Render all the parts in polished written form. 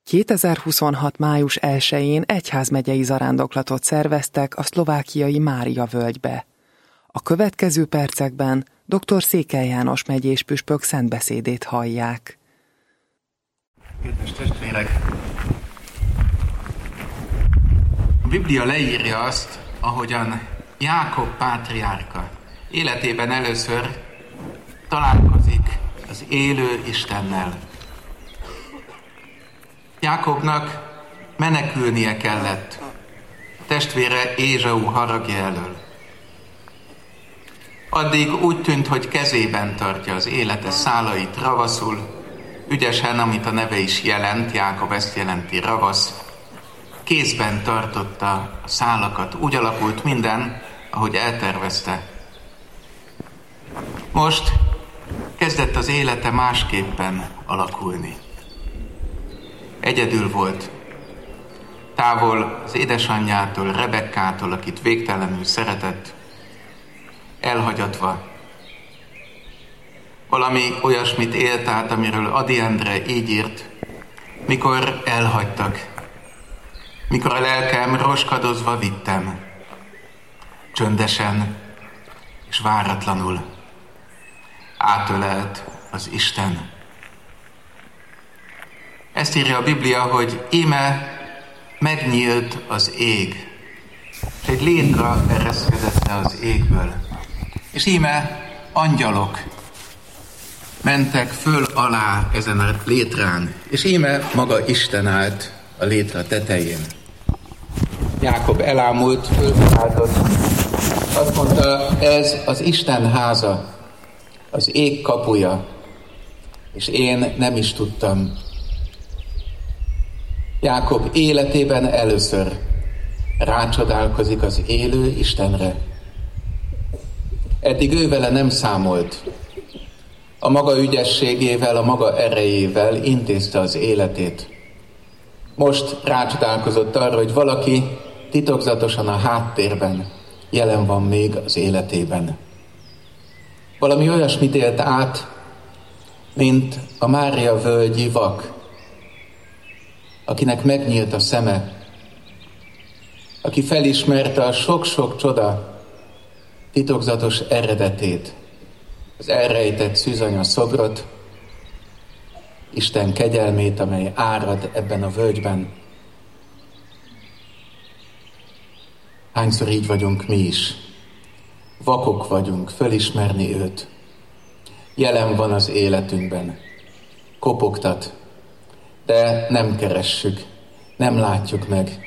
2026. május 1-én egyházmegyei zarándoklatot szerveztek a szlovákiai Mária völgybe. A következő percekben dr. Székely János megyés püspök szentbeszédét hallják. Kedves testvérek! A Biblia leírja azt, ahogyan Jákob pátriárka életében először találkozik az élő Istennel. Jákobnak menekülnie kellett testvére Ézsau haragja elől. Addig úgy tűnt, hogy kezében tartja az élete szálait ravaszul, ügyesen, amit a neve is jelent, Jákob ezt jelenti, ravasz. Kézben tartotta a szálakat, úgy alakult minden, ahogy eltervezte. Most kezdett az élete másképpen alakulni. Egyedül volt, távol az édesanyjától, Rebekkától, akit végtelenül szeretett, elhagyatva. Valami olyasmit élt át, amiről Ady Endre így írt, mikor elhagytak, mikor a lelkem roskadozva vittem, csöndesen és váratlanul átölelt az Isten. Ezt írja a Biblia, hogy íme megnyílt az ég, és egy létra ereszkedett le az égből. És íme angyalok mentek föl alá ezen a létrán, és íme maga Isten állt a létra tetején. Jákob elámult, fölkiáltott, azt mondta, ez az Isten háza, az ég kapuja, és én nem is tudtam. Jákob életében először rácsodálkozik az élő Istenre. Eddig ővele nem számolt. A maga ügyességével, a maga erejével intézte az életét. Most rácsodálkozott arra, hogy valaki titokzatosan a háttérben jelen van még az életében. Valami olyasmit élt át, mint a Mária völgyi vak, akinek megnyílt a szeme, aki felismerte a sok-sok csoda titokzatos eredetét, az elrejtett szűzanya szobrot, Isten kegyelmét, amely árad ebben a völgyben. Hányszor így vagyunk mi is? Vakok vagyunk fölismerni őt. Jelen van az életünkben. Kopogtat, de nem keressük, nem látjuk meg.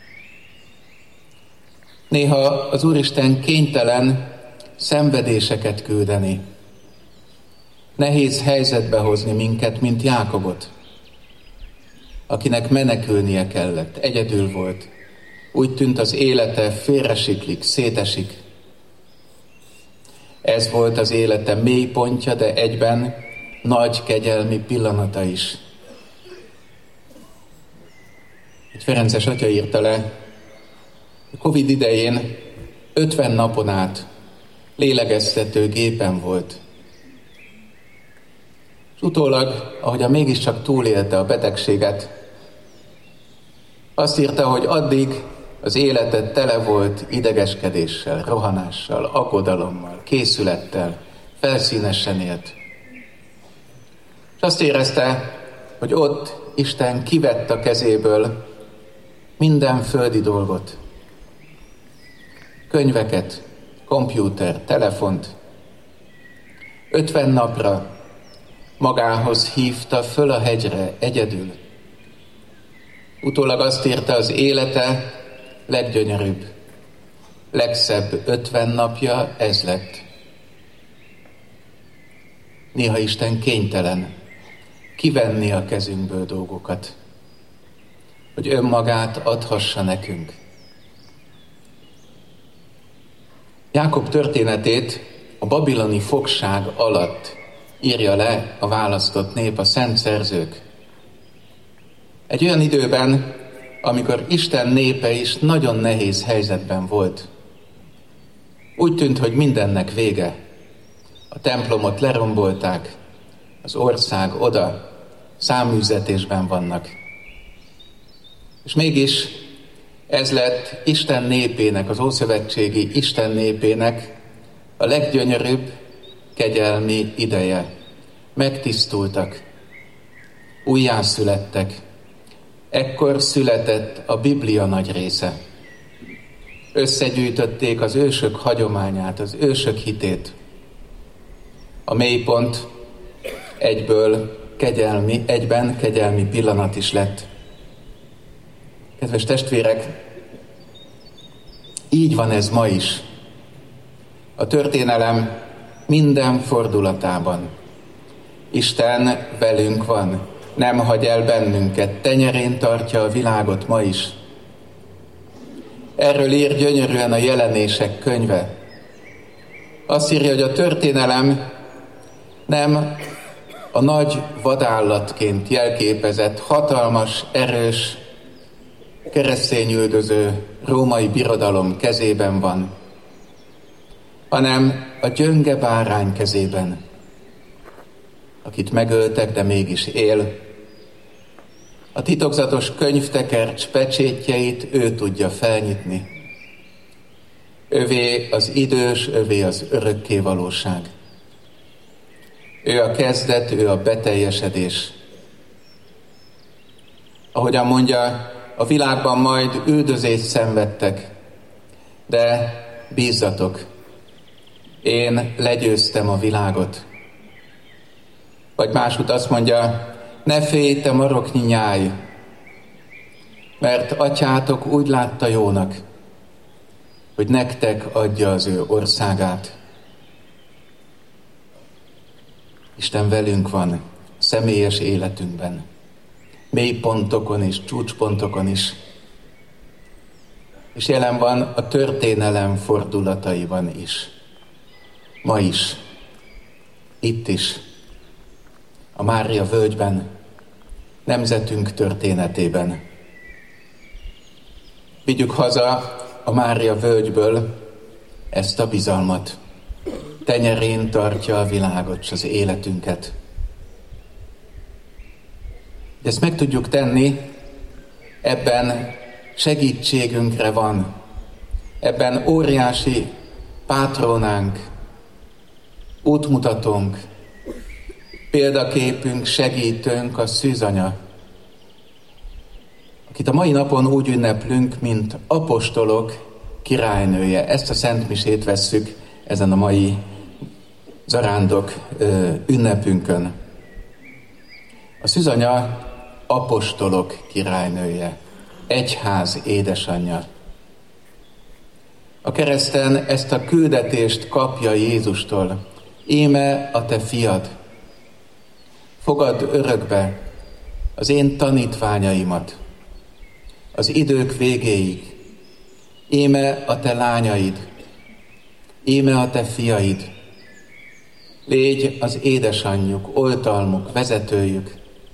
Néha az Úristen kénytelen szenvedéseket küldeni. Nehéz helyzetbe hozni minket, mint Jákobot, akinek menekülnie kellett, egyedül volt. Úgy tűnt, az élete félresiklik, szétesik. Ez volt az élete mélypontja, de egyben nagy kegyelmi pillanata is. Egy ferences atya írta le, a Covid idején 50 napon át lélegeztető gépen volt. És utólag, ahogyan mégiscsak túlélte a betegséget, azt írta, hogy addig az élete tele volt idegeskedéssel, rohanással, aggodalommal, készülettel, felszínesen élt. És azt érezte, hogy ott Isten kivett a kezéből minden földi dolgot. Könyveket, kompjúter, telefont. 50 napra magához hívta föl a hegyre egyedül. Utólag azt írta, az élete leggyönyörűbb, legszebb 50 napja ez lett. Néha Isten kénytelen kivenni a kezünkből dolgokat, hogy önmagát adhassa nekünk. Jákob történetét a babiloni fogság alatt írja le a választott nép, a szent szerzők. Egy olyan időben, amikor Isten népe is nagyon nehéz helyzetben volt. Úgy tűnt, hogy mindennek vége. A templomot lerombolták, az ország oda, száműzetésben vannak. És mégis ez lett Isten népének, az ószövetségi Isten népének a leggyönyörűbb kegyelmi ideje. Megtisztultak, újjászülettek. Ekkor született a Biblia nagy része. Összegyűjtötték az ősök hagyományát, az ősök hitét. A mélypont egyben kegyelmi pillanat is lett. Kedves testvérek, így van ez ma is. A történelem minden fordulatában. Isten velünk van, nem hagy el bennünket, tenyerén tartja a világot ma is. Erről ír gyönyörűen a Jelenések könyve. Azt írja, hogy a történelem nem a nagy vadállatként jelképezett, hatalmas, erős, keresztényüldöző római birodalom kezében van, hanem a gyönge bárány kezében, akit megöltek, de mégis él. A titokzatos könyvtekercs pecsétjeit ő tudja felnyitni. Övé az idős, övé az örökké valóság. Ő a kezdet, ő a beteljesedés. Ahogyan mondja, a világban majd üldözést szenvedtek, de bízzatok, én legyőztem a világot. Vagy másút azt mondja, ne félj, te maroknyi nyáj, mert atyátok úgy látta jónak, hogy nektek adja az ő országát. Isten velünk van személyes életünkben, mélypontokon és csúcspontokon is, és jelen van a történelem fordulataiban is. Ma is, itt is, a Mária völgyben, nemzetünk történetében. Vigyük haza a Mária völgyből ezt a bizalmat. Tenyerén tartja a világot és az életünket. De ezt meg tudjuk tenni, ebben segítségünkre van. Ebben óriási pátronánk, útmutatónk, példaképünk, segítőnk a szűzanya, akit a mai napon úgy ünneplünk, mint apostolok királynője. Ezt a szentmisét vesszük ezen a mai zarándok ünnepünkön. A szűzanya apostolok királynője, egyház édesanyja. A kereszten ezt a küldetést kapja Jézustól. Íme a te fiad, fogadd örökbe az én tanítványaimat az idők végéig. Íme a te lányaid, íme a te fiaid. Légy az édesanyjuk, oltalmuk, vezetőjük.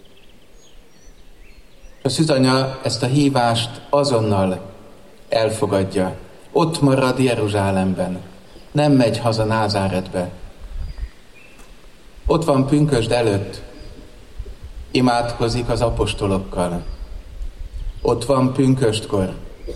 A szűzanya ezt a hívást azonnal elfogadja. Ott marad Jeruzsálemben, nem megy haza Názáretbe. Ott van pünkösd előtt, imádkozik az apostolokkal. Ott van pünköstkor.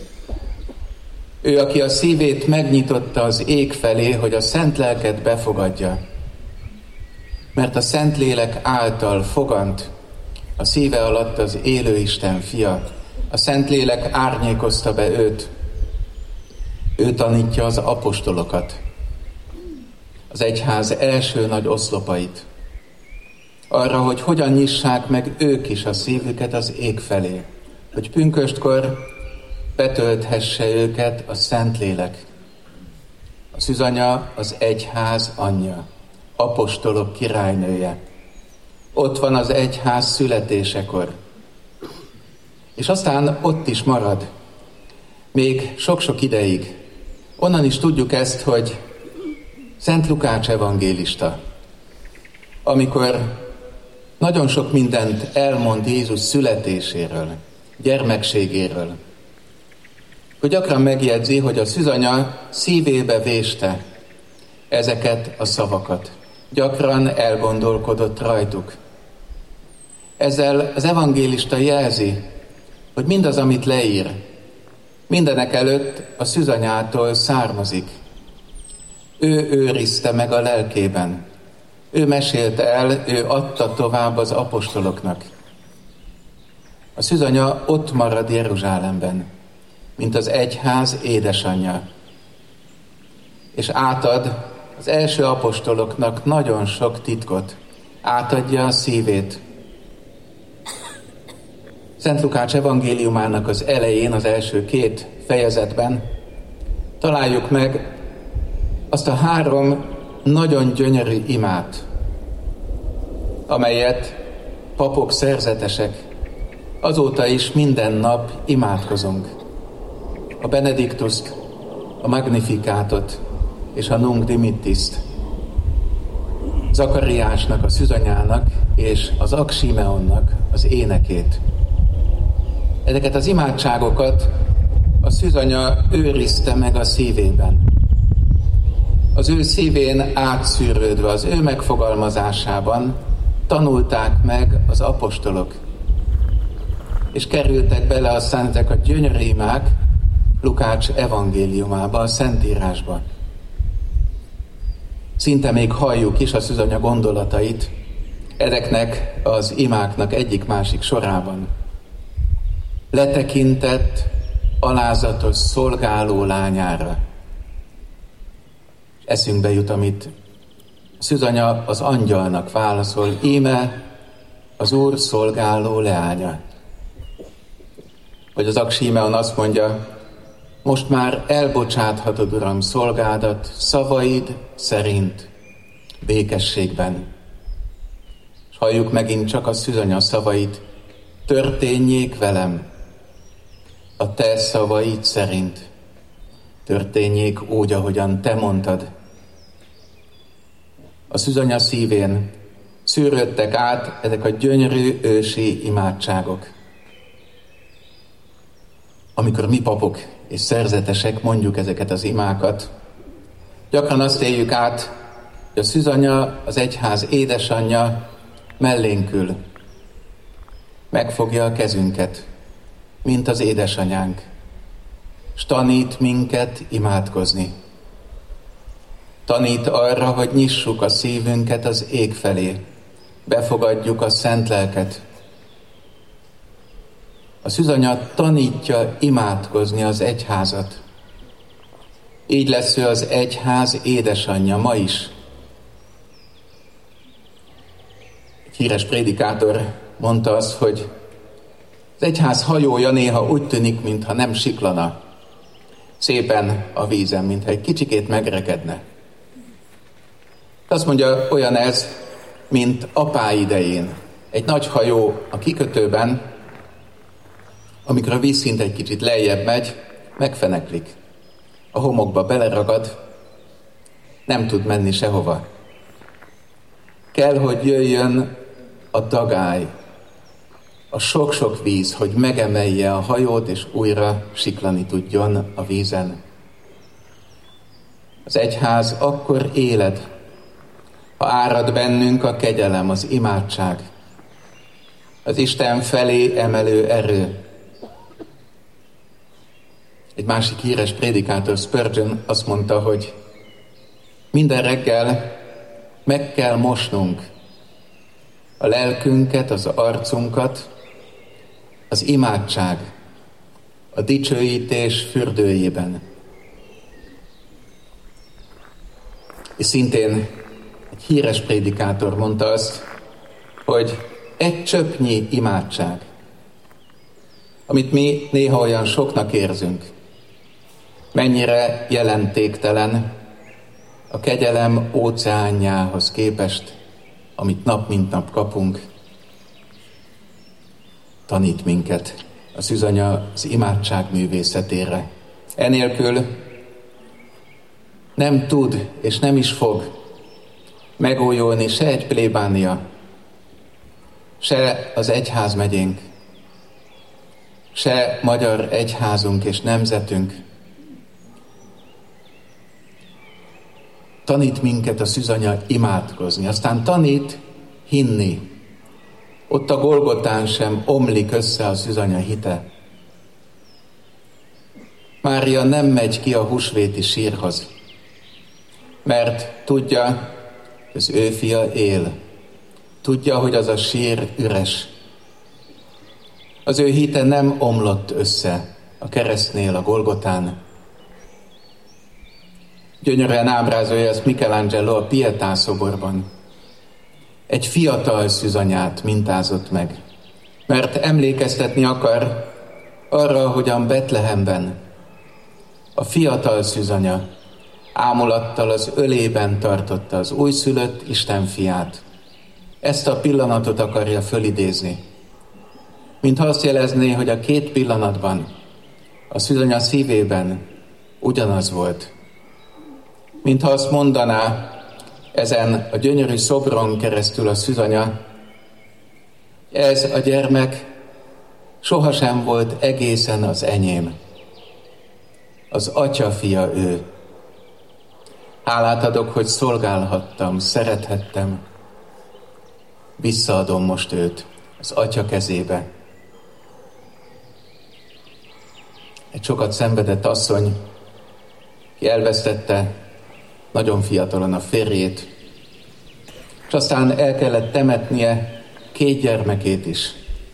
Ő, aki a szívét megnyitotta az ég felé, hogy a szent lelket befogadja. Mert a Szentlélek által fogant a szíve alatt az élő Isten fia. A Szentlélek árnyékozta be őt. Ő tanítja az apostolokat, az egyház első nagy oszlopait, arra, hogy hogyan nyissák meg ők is a szívüket az ég felé, hogy pünköstkor betölthesse őket a Szentlélek. A szűzanya az egyház anyja, apostolok királynője. Ott van az egyház születésekor. És aztán ott is marad, még sok-sok ideig. Onnan is tudjuk ezt, hogy Szent Lukács evangélista, amikor nagyon sok mindent elmond Jézus születéséről, gyermekségéről, hogy gyakran megjegyzi, hogy a szűzanya szívébe véste ezeket a szavakat. Gyakran elgondolkodott rajtuk. Ezzel az evangélista jelzi, hogy mindaz, amit leír, mindenek előtt a szűzanyától származik. Ő őrizte meg a lelkében. Ő mesélte el, ő adta tovább az apostoloknak. A szűzanya ott marad Jeruzsálemben, mint az egyház édesanyja. És átad az első apostoloknak nagyon sok titkot. Átadja a szívét. Szent Lukács evangéliumának az elején, az első 2 fejezetben találjuk meg azt a 3 nagyon gyönyörű imát, amelyet papok, szerzetesek azóta is minden nap imádkozunk. A Benediktust, a Magnifikátot és a Nunc Dimittist. Zakariásnak, a szűzanyának és az Ak Simeonnak az énekét. Ezeket az imádságokat a szűzanya őrizte meg a szívében. Az ő szívén átszűrődve, az ő megfogalmazásában tanulták meg az apostolok. És kerültek bele aztán ezek a gyönyörű imák Lukács evangéliumába, a Szentírásba. Szinte még halljuk is a szűzanya gondolatait ezeknek az imáknak egyik-másik sorában. Letekintett, alázatos szolgáló lányára. És eszünkbe jut, amit a szűzanya az angyalnak válaszol, íme az Úr szolgáló leánya. Vagy az Ak Simeon azt mondja, most már elbocsáthatod, Uram, szolgádat szavaid szerint, békességben. És halljuk megint csak a szűzanya szavait, történjék velem a te szavaid szerint. Történjék úgy, ahogyan te mondtad. A szűzanya szívén szűrődtek át ezek a gyönyörű ősi imádságok. Amikor mi papok és szerzetesek mondjuk ezeket az imákat, gyakran azt éljük át, hogy a szűzanya, az egyház édesanyja mellénk ül. Megfogja a kezünket, mint az édesanyánk, s tanít minket imádkozni. Tanít arra, hogy nyissuk a szívünket az ég felé, befogadjuk a szent lelket. A szűzanya tanítja imádkozni az egyházat. Így lesz ő az egyház édesanyja ma is. Egy híres prédikátor mondta azt, hogy az egyház hajója néha úgy tűnik, mintha nem siklana. Szépen a vízen, mintha egy kicsikét megrekedne. Azt mondja, olyan ez, mint apá idején. Egy nagy hajó a kikötőben, amikor a vízszint egy kicsit lejjebb megy, megfeneklik. A homokba beleragad, nem tud menni sehova. Kell, hogy jöjjön a dagály, a sok-sok víz, hogy megemelje a hajót, és újra siklani tudjon a vízen. Az egyház akkor éled, ha árad bennünk a kegyelem, az imádság, az Isten felé emelő erő. Egy másik híres prédikátor, Spurgeon azt mondta, hogy minden reggel meg kell mosnunk a lelkünket, az arcunkat, az imádság, a dicsőítés fürdőjében. És szintén egy híres prédikátor mondta azt, hogy egy csöpnyi imádság, amit mi néha olyan soknak érzünk, mennyire jelentéktelen a kegyelem óceánjához képest, amit nap mint nap kapunk. Tanít minket a szűzanya az imádság művészetére. Enélkül nem tud és nem is fog megújulni se egy plébánia, se az egyházmegyénk, se magyar egyházunk és nemzetünk. Tanít minket a szűzanya imádkozni, aztán tanít hinni. Ott a Golgotán sem omlik össze a szűzanya hite. Mária nem megy ki a húsvéti sírhoz, mert tudja, az ő fia él. Tudja, hogy az a sír üres. Az ő hite nem omlott össze a keresztnél, a Golgotán. Gyönyörűen ábrázolja ezt Michelangelo a Pietà szoborban. Egy fiatal szűzanyát mintázott meg, mert emlékeztetni akar arra, hogyan Betlehemben a fiatal szűzanya ámulattal az ölében tartotta az újszülött Isten fiát. Ezt a pillanatot akarja fölidézni. Mintha azt jelezné, hogy a két pillanatban a szűzanya szívében ugyanaz volt. Mintha azt mondaná ezen a gyönyörű szobron keresztül a szűzanya, ez a gyermek sohasem volt egészen az enyém. Az Atya fia ő. Hálát adok, hogy szolgálhattam, szerethettem. Visszaadom most őt az Atya kezébe. Egy sokat szenvedett asszony, ki elvesztette nagyon fiatalon a férjét, és aztán el kellett temetnie 2 gyermekét is.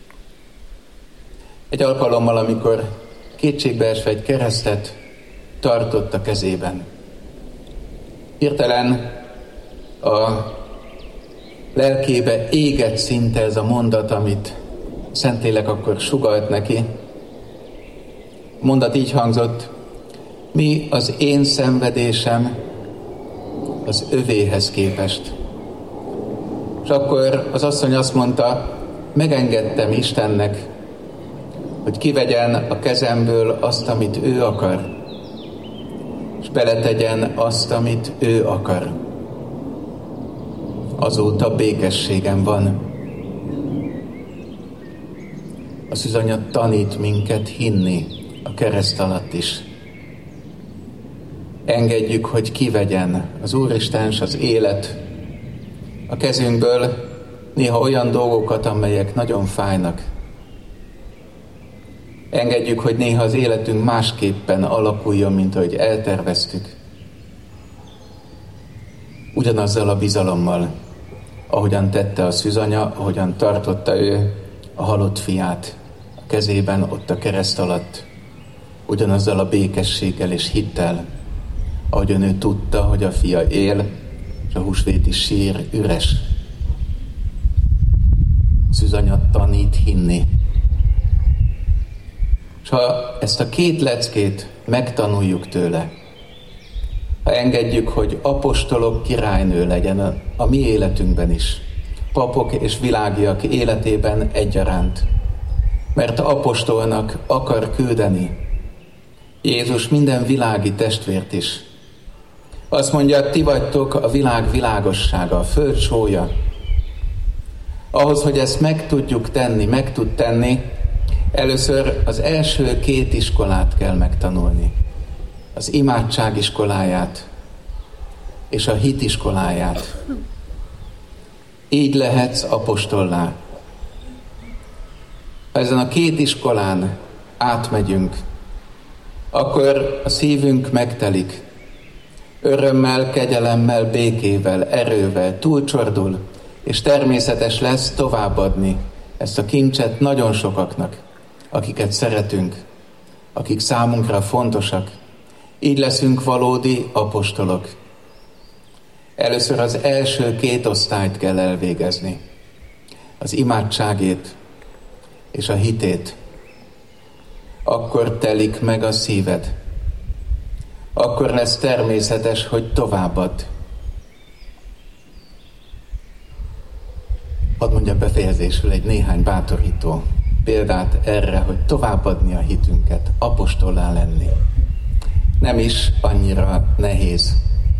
Egy alkalommal, amikor kétségbeesve egy keresztet tartott a kezében. Hirtelen a lelkébe égett szinte ez a mondat, amit Szentlélek akkor sugalt neki. A mondat így hangzott: mi az én szenvedésem az övéhez képest. És akkor az asszony azt mondta, megengedtem Istennek, hogy kivegyen a kezemből azt, amit ő akar, és beletegyen azt, amit ő akar. Azóta békességem van. A szűzanya tanít minket hinni a kereszt alatt is. Engedjük, hogy kivegyen az Úristen és az élet a kezünkből néha olyan dolgokat, amelyek nagyon fájnak. Engedjük, hogy néha az életünk másképpen alakuljon, mint ahogy elterveztük. Ugyanazzal a bizalommal, ahogyan tette a szűzanya, ahogyan tartotta ő a halott fiát a kezében ott a kereszt alatt. Ugyanazzal a békességgel és hittel, ahogyan ő tudta, hogy a fia él, és a húsvéti sír üres. A szűzanya tanít hinni. És ha ezt a 2 leckét megtanuljuk tőle, ha engedjük, hogy apostolok királynő legyen a mi életünkben is, papok és világiak életében egyaránt, mert apostolnak akar küldeni Jézus minden világi testvért is. Azt mondja, ti vagytok a világ világossága, a föld sója. Ahhoz, hogy ezt meg tudjuk tenni, meg tud tenni, először az első 2 iskolát kell megtanulni. Az imádság iskoláját és a hit iskoláját. Így lehetsz apostollá. Ha ezen a 2 iskolán átmegyünk, akkor a szívünk megtelik. Örömmel, kegyelemmel, békével, erővel, túlcsordul, és természetes lesz továbbadni ezt a kincset nagyon sokaknak, akiket szeretünk, akik számunkra fontosak. Így leszünk valódi apostolok. Először az első 2 osztályt kell elvégezni. Az imádságét és a hitét. Akkor telik meg a szíved. Akkor lesz természetes, hogy továbbad. Hadd mondjam befejezésül egy néhány bátorító példát erre, hogy továbbadni a hitünket, apostollá lenni. Nem is annyira nehéz.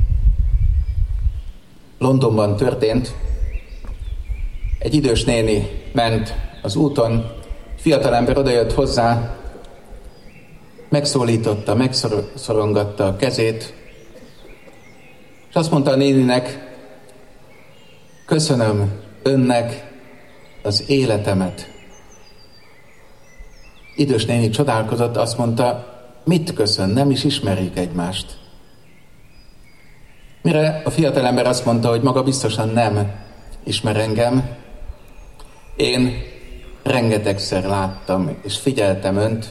Londonban történt, egy idős néni ment az úton, fiatalember odajött hozzá, megszólította, megszorongatta a kezét, és azt mondta a néninek, köszönöm önnek az életemet. Idős néni csodálkozott, azt mondta, mit köszön, nem is ismerjük egymást. Mire a fiatalember azt mondta, hogy maga biztosan nem ismer engem, én rengetegszer láttam és figyeltem önt.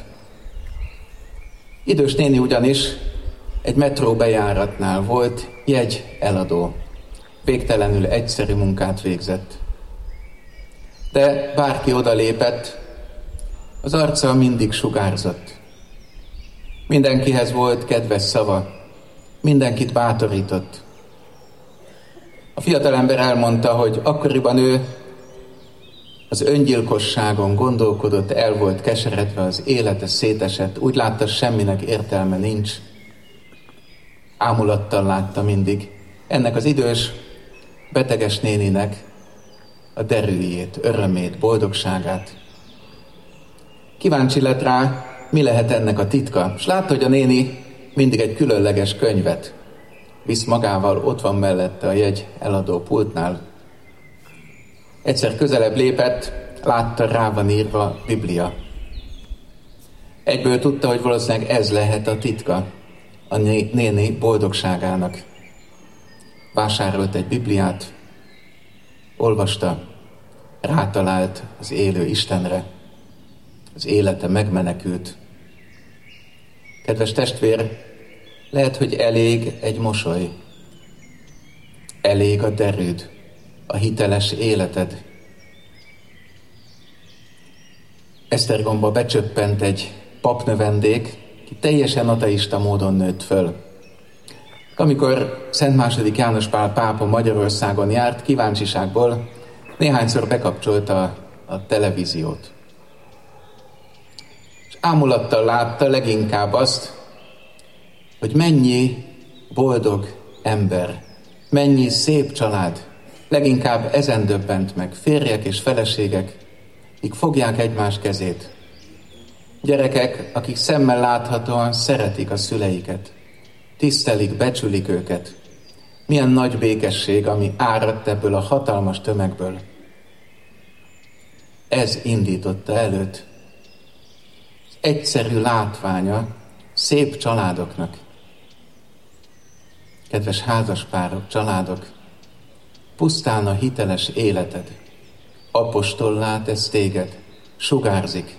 Idős néni ugyanis egy metró bejáratnál volt jegy eladó. Végtelenül egyszerű munkát végzett. De bárki odalépett, az arca mindig sugárzott. Mindenkihez volt kedves szava, mindenkit bátorított. A fiatalember elmondta, hogy akkoriban ő az öngyilkosságon gondolkodott, el volt keseredve, az élete szétesett, úgy látta, semminek értelme nincs. Ámulattal látta mindig ennek az idős, beteges néninek a derűjét, örömét, boldogságát. Kíváncsi lett rá, mi lehet ennek a titka, és látta, hogy a néni mindig egy különleges könyvet visz magával, ott van mellette a jegy eladó pultnál. Egyszer közelebb lépett, látta, rá van írva Biblia. Egyből tudta, hogy valószínűleg ez lehet a titka a néni boldogságának. Vásárolt egy Bibliát, olvasta, rátalált az élő Istenre, az élete megmenekült. Kedves testvér, lehet, hogy elég egy mosoly, elég a derűd, a hiteles életed. Esztergomba becsöppent egy papnövendék, ki teljesen ateista módon nőtt föl. Amikor Szent II. János Pál pápa Magyarországon járt, kíváncsiságból néhányszor bekapcsolta a televíziót. És ámulattal látta leginkább azt, hogy mennyi boldog ember, mennyi szép család, leginkább ezen döbbent meg, férjek és feleségek, akik fogják egymás kezét. Gyerekek, akik szemmel láthatóan szeretik a szüleiket, tisztelik, becsülik őket. Milyen nagy békesség, ami áradt ebből a hatalmas tömegből. Ez indította előtt az egyszerű látványa szép családoknak. Kedves házaspárok, családok, pusztán a hiteles életed apostollá tesz téged, sugárzik.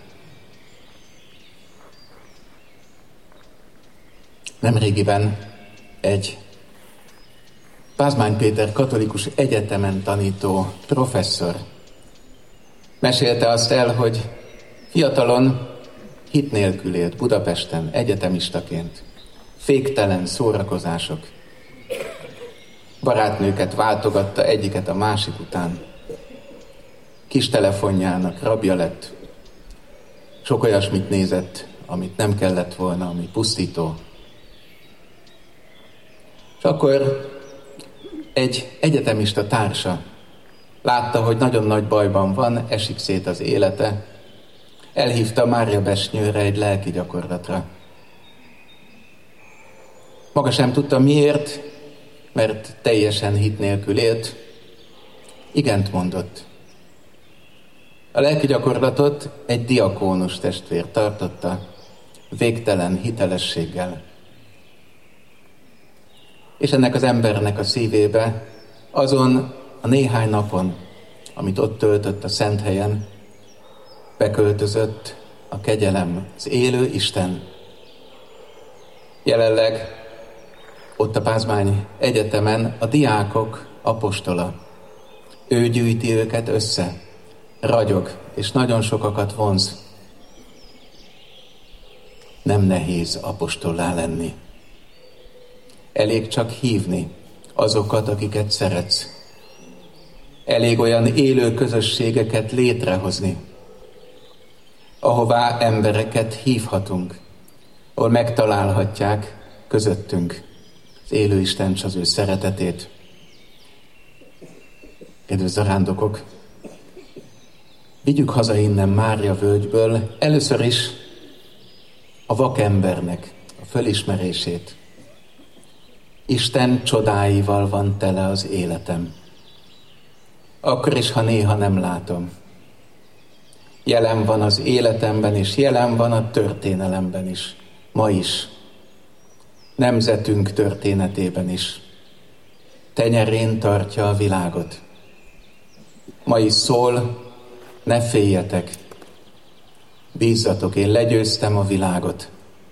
Nemrégiben egy Pázmány Péter katolikus egyetemen tanító professzor mesélte azt el, hogy fiatalon hit nélkül élt Budapesten egyetemistaként. Féktelen szórakozások. Barátnőket váltogatta egyiket a másik után. Kis telefonjának rabja lett. Sok olyasmit nézett, amit nem kellett volna, ami pusztító. És akkor egy egyetemista társa látta, hogy nagyon nagy bajban van, esik szét az élete. Elhívta Máriabesnyőre egy lelki gyakorlatra. Maga sem tudta miért, mert teljesen hit nélkül élt. Igent mondott. A lelki gyakorlatot egy diakónus testvér tartotta, végtelen hitelességgel. És ennek az embernek a szívébe, azon a néhány napon, amit ott töltött a szent helyen, beköltözött a kegyelem, az élő Isten. Jelenleg ott a Pázmány Egyetemen a diákok apostola. Ő gyűjti őket össze, ragyog, és nagyon sokakat vonz. Nem nehéz apostollá lenni. Elég csak hívni azokat, akiket szeretsz. Elég olyan élő közösségeket létrehozni, ahová embereket hívhatunk, ahol megtalálhatják közöttünk az élő Istent, az ő szeretetét. Kedves zarándokok, vigyük haza innen Mária völgyből először is a vakembernek a fölismerését. Isten csodáival van tele az életem. Akkor is, ha néha nem látom. Jelen van az életemben, és jelen van a történelemben is. ma is, nemzetünk történetében is. Tenyerén tartja a világot. Ma is szól, ne féljetek, bízzatok, én legyőztem a világot.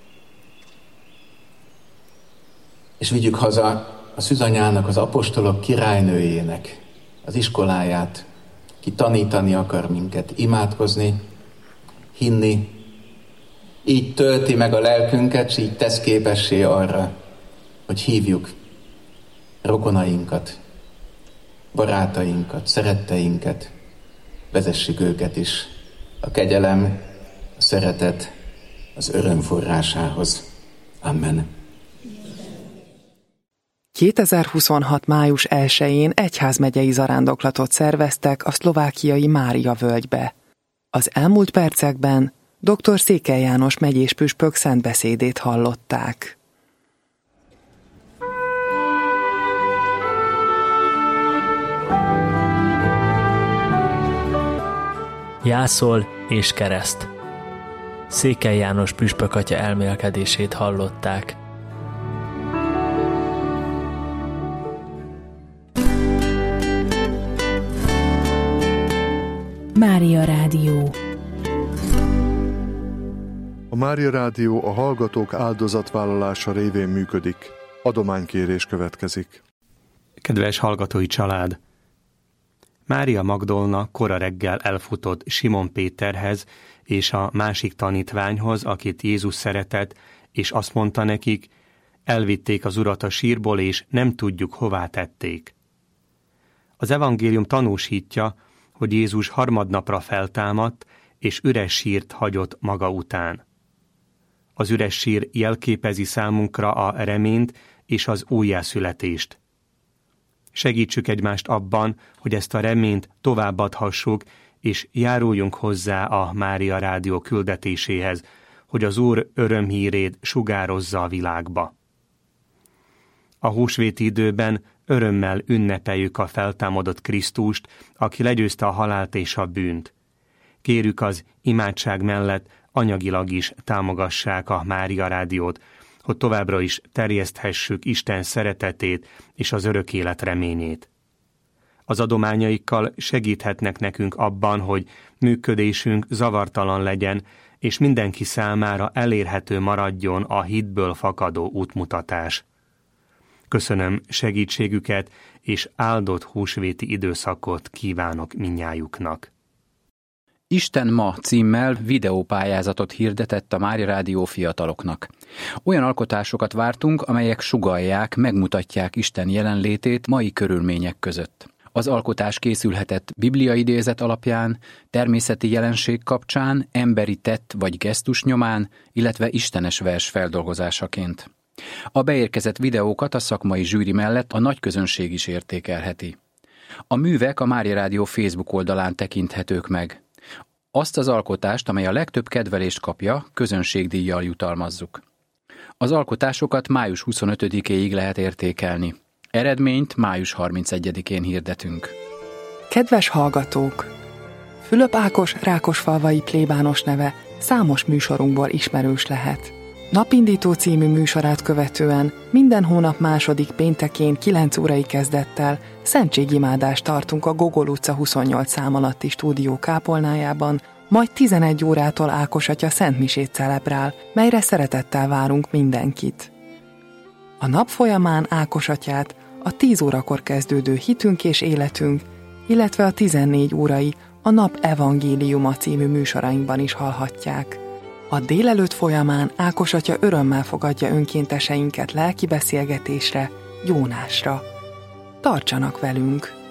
És vigyük haza a szűzanyának, az apostolok királynőjének az iskoláját, ki tanítani akar minket, imádkozni, hinni. Így tölti meg a lelkünket, és így tesz képessé arra, hogy hívjuk rokonainkat, barátainkat, szeretteinket, vezessük őket is a kegyelem, a szeretet, az öröm forrásához. Amen. 2026. május 1-én egyházmegyei zarándoklatot szerveztek a szlovákiai Mária völgybe. Az elmúlt percekben dr. Székely János megyés püspök szentbeszédét hallották. Jászol és kereszt. Székely János püspök atya elmélkedését hallották. Mária Rádió. A Mária Rádió a hallgatók áldozatvállalása révén működik. Adománykérés következik. Kedves hallgatói család! Mária Magdolna kora reggel elfutott Simon Péterhez és a másik tanítványhoz, akit Jézus szeretett, és azt mondta nekik, elvitték az Urat a sírból, és nem tudjuk, hová tették. Az evangélium tanúsítja, hogy Jézus harmadnapra feltámadt, és üres sírt hagyott maga után. Az üres sír jelképezi számunkra a reményt és az újjászületést. Segítsük egymást abban, hogy ezt a reményt továbbadhassuk, és járuljunk hozzá a Mária Rádió küldetéséhez, hogy az Úr örömhírét sugározza a világba. A húsvéti időben örömmel ünnepeljük a feltámadott Krisztust, aki legyőzte a halált és a bűnt. Kérjük az imádság mellett anyagilag is támogassák a Mária Rádiót, hogy továbbra is terjeszthessük Isten szeretetét és az örök élet reményét. Az adományaikkal segíthetnek nekünk abban, hogy működésünk zavartalan legyen, és mindenki számára elérhető maradjon a hitből fakadó útmutatás. Köszönöm segítségüket, és áldott húsvéti időszakot kívánok mindnyájuknak. Isten ma címmel videópályázatot hirdetett a Mária Rádió fiataloknak. Olyan alkotásokat vártunk, amelyek sugallják, megmutatják Isten jelenlétét mai körülmények között. Az alkotás készülhetett bibliaidézet alapján, természeti jelenség kapcsán, emberi tett vagy gesztus nyomán, illetve istenes vers feldolgozásaként. A beérkezett videókat a szakmai zsűri mellett a nagy közönség is értékelheti. A művek a Mária Rádió Facebook oldalán tekinthetők meg. Azt az alkotást, amely a legtöbb kedvelést kapja, közönségdíjjal jutalmazzuk. Az alkotásokat május 25-éig lehet értékelni. Eredményt május 31-én hirdetünk. Kedves hallgatók! Fülöp Ákos rákosfalvai plébános neve számos műsorunkból ismerős lehet. Napindító című műsorát követően minden hónap második péntekén 9 órai kezdettel szentségimádást tartunk a Gogol utca 28 szám alatti stúdió kápolnájában, majd 11 órától Ákos atya szentmisét celebrál, melyre szeretettel várunk mindenkit. A nap folyamán Ákos atyát a 10 órakor kezdődő Hitünk és életünk, illetve a 14 órai a Nap Evangéliuma című műsorainkban is hallhatják. A délelőtt folyamán Ákos atya örömmel fogadja önkénteseinket lelki beszélgetésre, gyónásra. Tartsanak velünk!